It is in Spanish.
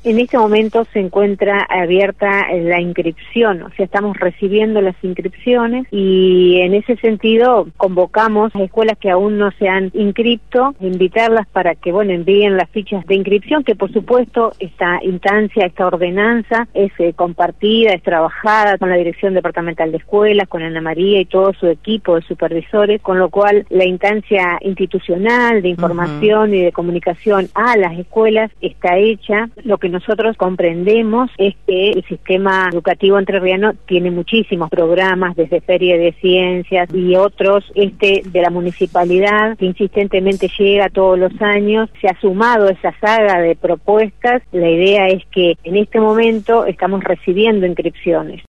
En este momento se encuentra abierta la inscripción, o sea, estamos recibiendo las inscripciones y en ese sentido convocamos a escuelas que aún no se han inscrito, invitarlas para que, envíen las fichas de inscripción, que por supuesto esta instancia, esta ordenanza es compartida, es trabajada con la Dirección Departamental de Escuelas, con Ana María y todo su equipo de supervisores, con lo cual la instancia institucional de información y de comunicación a las escuelas está hecha. Lo que nosotros comprendemos es que el sistema educativo entrerriano tiene muchísimos programas, desde Feria de Ciencias y otros, de la municipalidad, que insistentemente llega todos los años. Se ha sumado esa saga de propuestas. La idea es que en este momento estamos recibiendo inscripciones.